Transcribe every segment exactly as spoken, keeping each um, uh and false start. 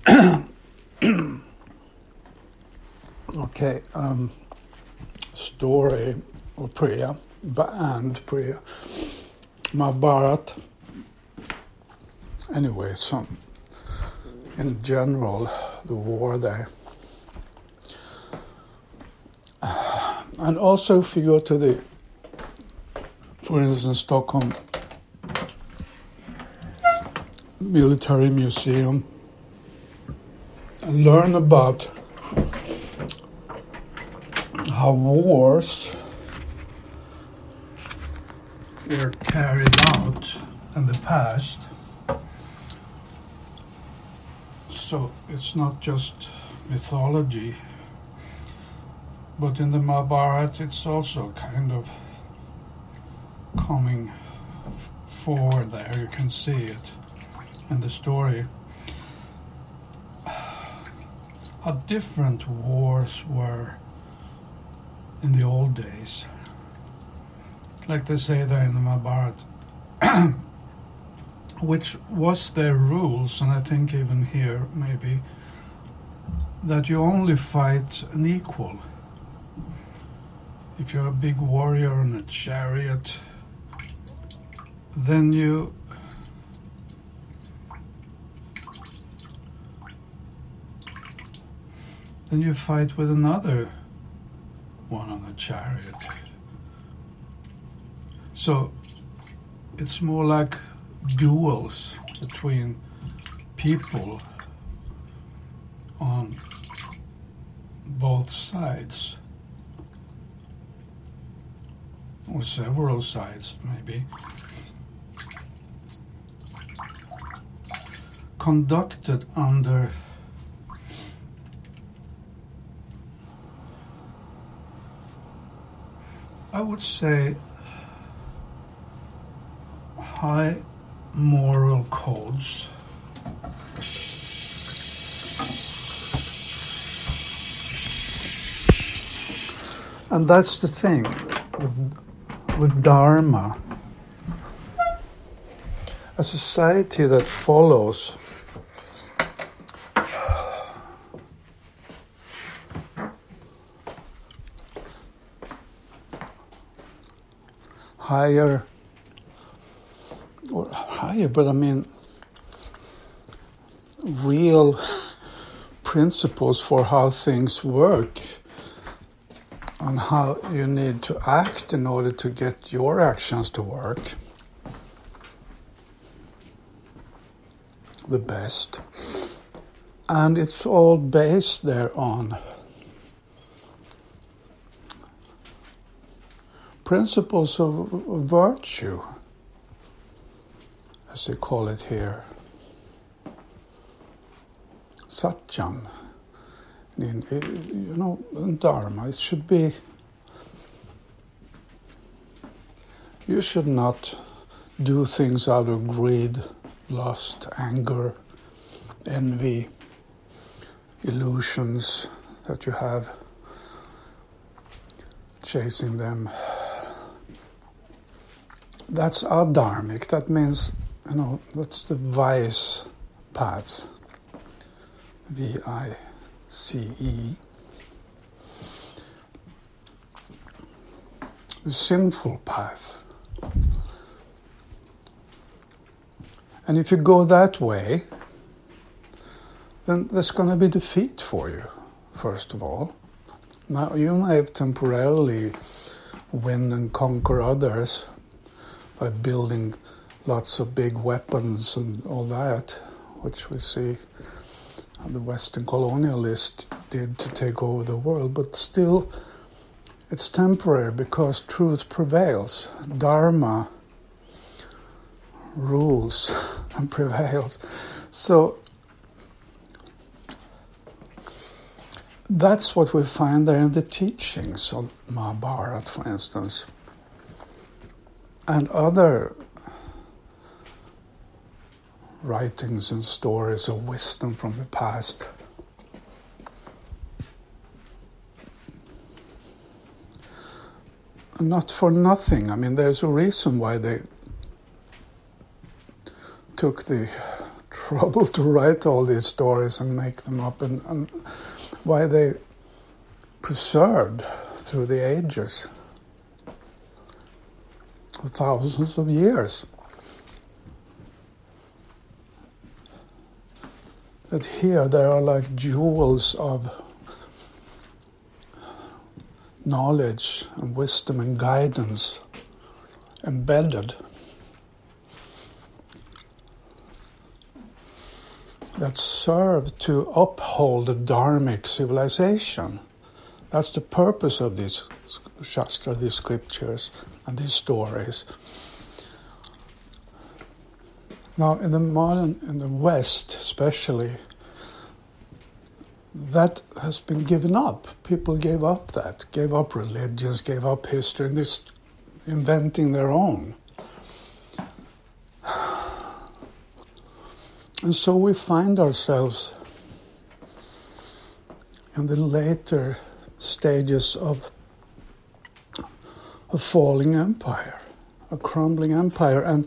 Okay, um, story or prayer, and prayer, Mahabharata. Anyway, some in general, the war there. Uh, and also, if you go to the, for instance, Stockholm Military Museum, and learn about how wars were carried out in the past. So it's not just mythology, but in the Mahabharata it's also kind of coming f- forward there. You can see it in the story. How different wars were in the old days. Like they say there in the Mahabharata, which was their rules, and I think even here maybe, that you only fight an equal. If you're a big warrior on a chariot, then you then you fight with another one on a chariot. So it's more like duels between people on both sides, or several sides maybe, conducted under I would say high moral codes. And that's the thing with, with Dharma. A society that follows higher, or higher, but I mean real principles for how things work and how you need to act in order to get your actions to work the best. And it's all based there on principles of virtue, as they call it here. Satyam. In, you know, in Dharma, it should be, you should not do things out of greed, lust, anger, envy, illusions that you have, chasing them. That's adharmic. That means, you know, that's the vice path. V I C E. The sinful path. And if you go that way, then there's going to be defeat for you, first of all. Now, you may temporarily win and conquer others by building lots of big weapons and all that, which we see the Western colonialists did to take over the world, but still it's temporary because truth prevails. Dharma rules and prevails. So that's what we find there in the teachings of Mahabharata, for instance, and other writings and stories of wisdom from the past. Not for nothing. I mean, there's a reason why they took the trouble to write all these stories and make them up, and, and why they preserved through the ages, for thousands of years. That here there are like jewels of knowledge and wisdom and guidance embedded, that serve to uphold the dharmic civilization. That's the purpose of these Shastra, these scriptures, and these stories. Now, in the modern, in the West especially, that has been given up. People gave up that, gave up religions, gave up history, and they're inventing their own. And so we find ourselves in the later stages of a falling empire, a crumbling empire. And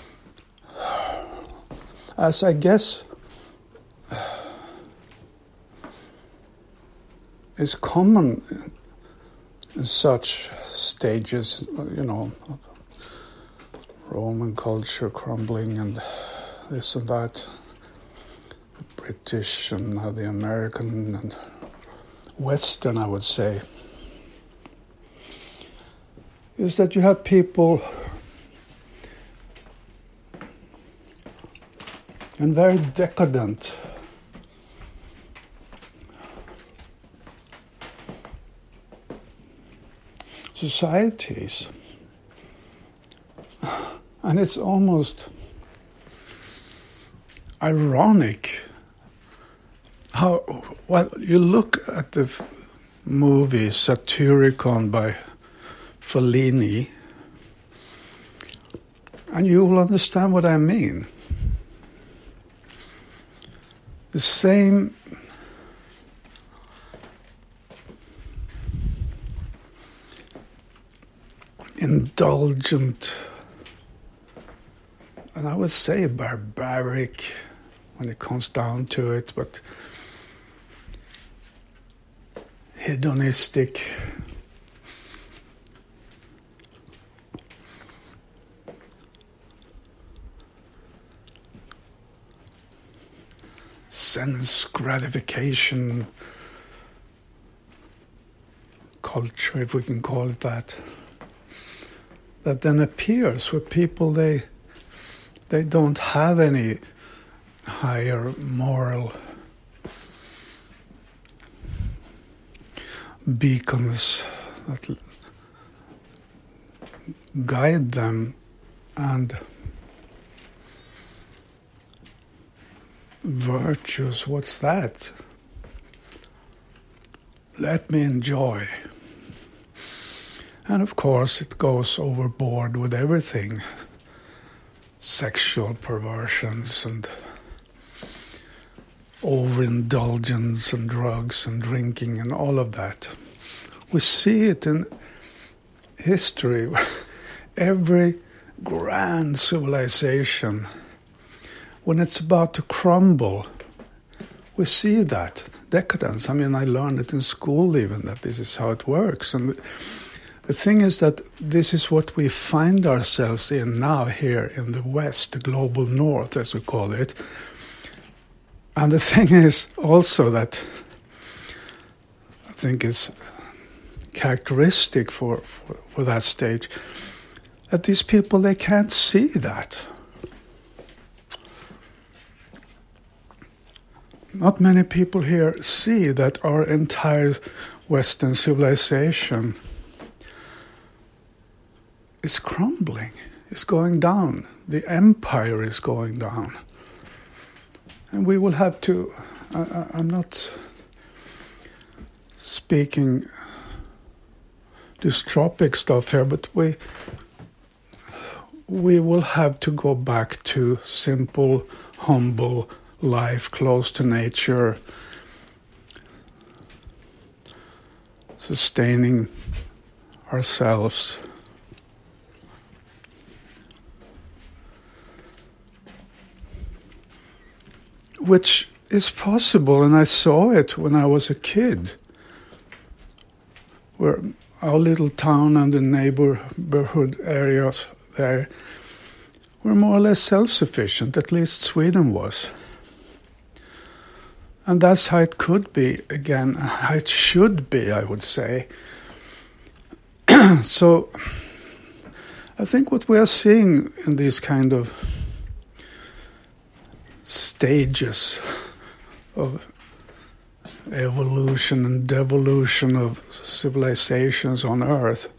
as I guess is common in such stages, you know, Roman culture crumbling and this and that, the British and the American and Western, I would say, is that you have people in very decadent societies. And it's almost ironic how, well, you look at the f- movie Satyricon by Fellini, and you will understand what I mean. The same indulgent, and I would say barbaric when it comes down to it, but hedonistic, sense gratification culture, if we can call it that, that then appears where people, they they don't have any higher moral beacons that guide them, and virtues, what's that? Let me enjoy. And of course it goes overboard with everything. Sexual perversions and overindulgence and drugs and drinking and all of that. We see it in history. Every grand civilization, when it's about to crumble, we see that decadence. I mean, I learned it in school even, that this is how it works. And the thing is that this is what we find ourselves in now here in the West, the global North, as we call it. And the thing is also that I think is characteristic for, for, for that stage, that these people, they can't see that. Not many people here see that our entire Western civilization is crumbling, is going down. The empire is going down. And we will have to, I, I'm not speaking dystopic stuff here, but we we will have to go back to simple, humble life, close to nature, sustaining ourselves. which is possible, and I saw it when I was a kid, where our little town and the neighborhood areas there were more or less self-sufficient, at least Sweden was. And that's how it could be again, how it should be, I would say. So I think what we are seeing in these kind of stages of evolution and devolution of civilizations on Earth,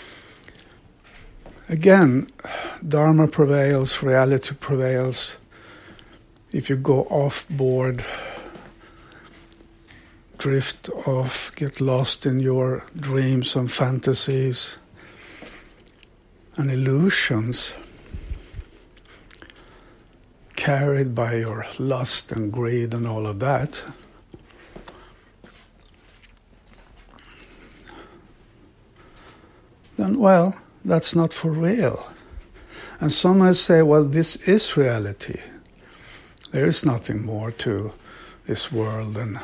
again, Dharma prevails, reality prevails. If you go off board, drift off, get lost in your dreams and fantasies and illusions, carried by your lust and greed and all of that, then, well, that's not for real. And some might say, well, this is reality. There is nothing more to this world than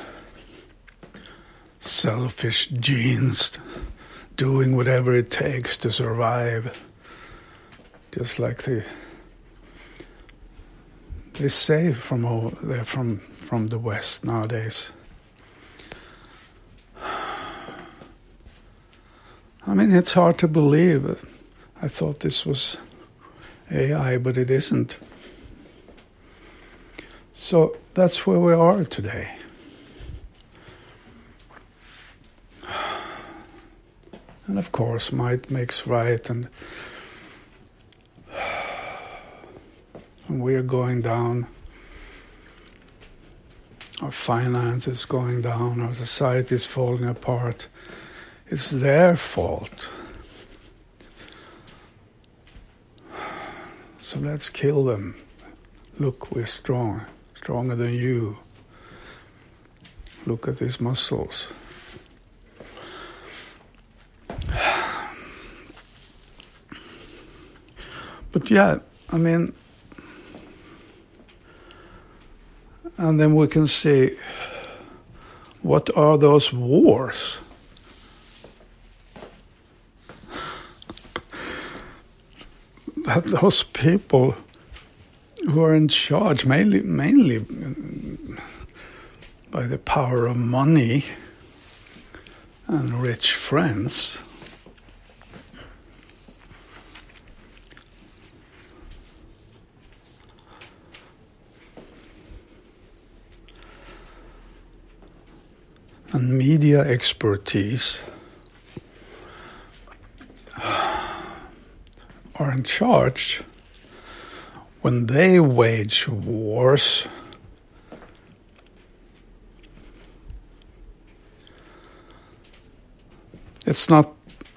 selfish genes doing whatever it takes to survive. Just like the they say from over there, from from the West nowadays. I mean, it's hard to believe. I thought this was A I, but it isn't. So that's where we are today. And of course, might makes right, and, and we are going down. Our finance is going down. Our society is falling apart. It's their fault. So let's kill them. Look, we're strong, stronger than you. Look at these muscles. But yeah, I mean, and then we can see, what are those wars? That those people who are in charge, mainly, mainly by the power of money and rich friends, and media expertise are in charge when they wage wars. It's not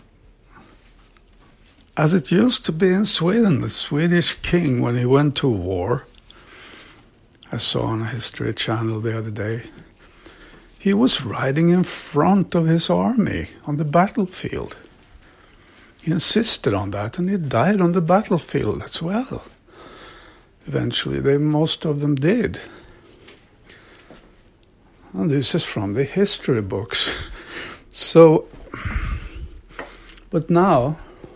as it used to be in Sweden. The Swedish king, when he went to war, I saw on a History Channel the other day, he was riding in front of his army on the battlefield. He insisted on that, and he died on the battlefield as well. Eventually, they most of them did. And this is from the history books. So, but now,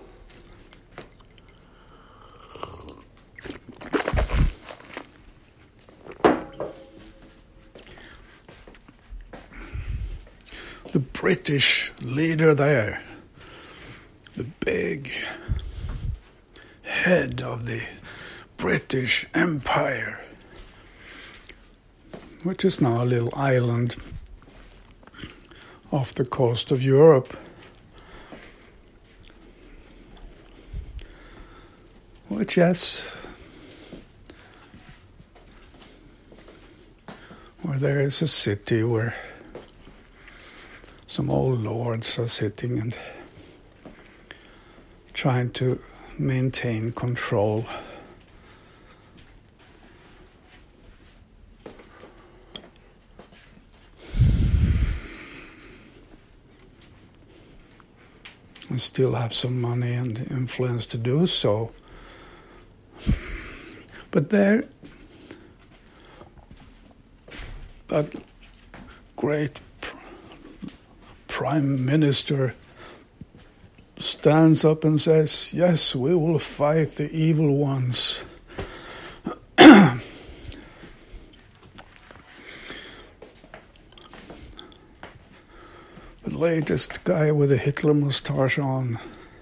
the British leader there, the big head of the British Empire, which is now a little island off the coast of Europe, which, yes, where there is a city where some old lords are sitting and trying to maintain control. And still have some money and influence to do so. But there, that great pr- prime minister stands up and says, yes, we will fight the evil ones. The latest guy with a Hitler moustache on.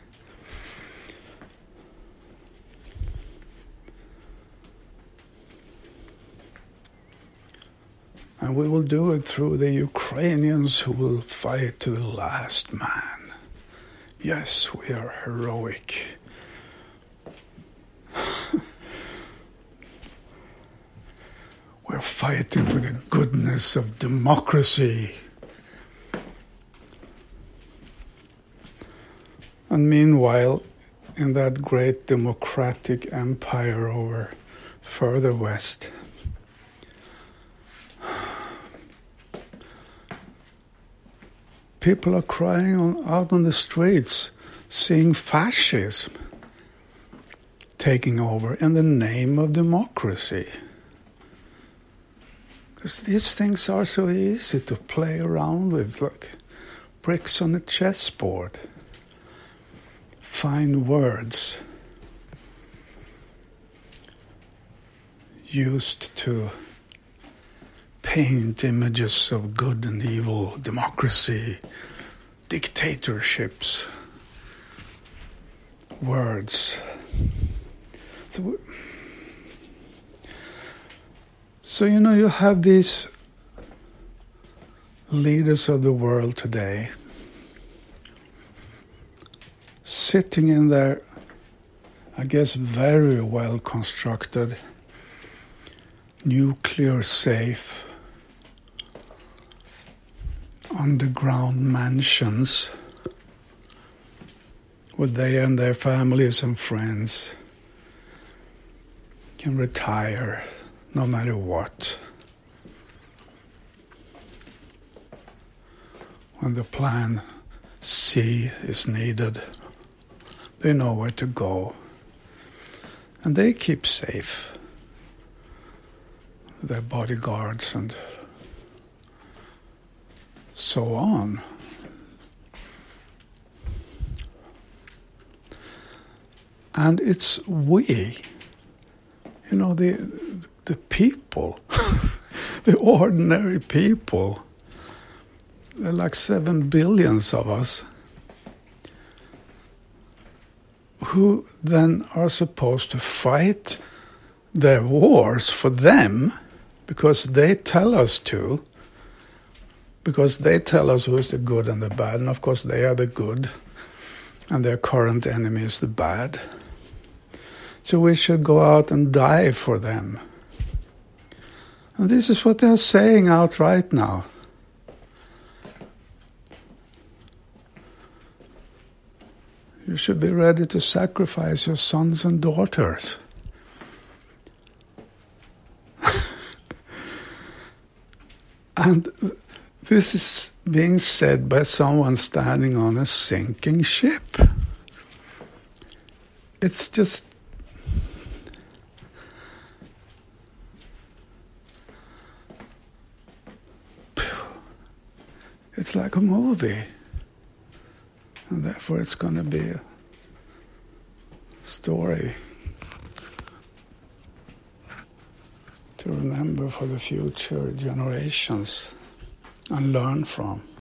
And we will do it through the Ukrainians who will fight to the last man. Yes, we are heroic. We're fighting for the goodness of democracy. And meanwhile, in that great democratic empire over further west, people are crying on, out on the streets, seeing fascism taking over in the name of democracy. Because these things are so easy to play around with, like bricks on a chessboard. Fine words used to paint images of good and evil, democracy, dictatorships, words. So, so, you know, you have these leaders of the world today sitting in their, I guess, very well constructed, nuclear safe, underground mansions where they and their families and friends can retire no matter what. When the plan C is needed, they know where to go. And they keep safe. Their bodyguards and so on. And it's we, you know, the the people, the ordinary people. There are like seven billions of us who then are supposed to fight their wars for them because they tell us to, because they tell us who's the good and the bad, and of course they are the good and their current enemy is the bad. So we should go out and die for them. And this is what they're saying out right now. You should be ready to sacrifice your sons and daughters. And this is being said by someone standing on a sinking ship. It's just... It's like a movie. And therefore it's going to be a story to remember for the future generations and learn from.